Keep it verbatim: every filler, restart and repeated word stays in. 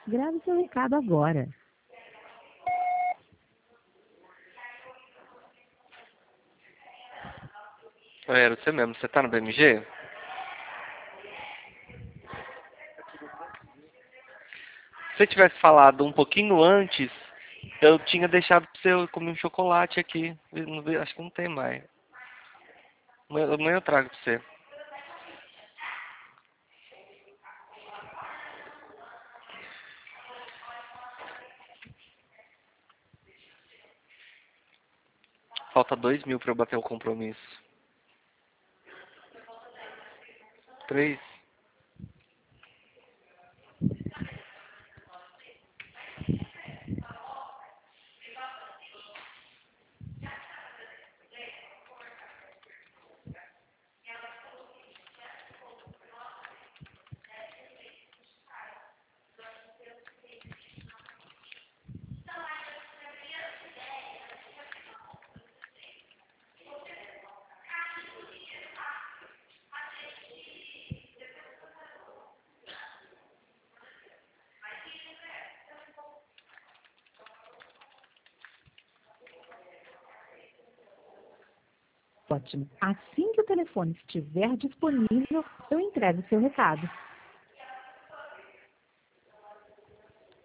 Grave seu recado agora. Oi, era você mesmo. Você tá no B M G? Se você tivesse falado um pouquinho antes, eu tinha deixado pra você comer um chocolate aqui. Não vi- Acho que não tem mais. Amanhã amanhã eu trago pra você. Falta dois mil pra eu bater o compromisso. Três. Ótimo. Assim que o telefone estiver disponível, eu entrego seu recado.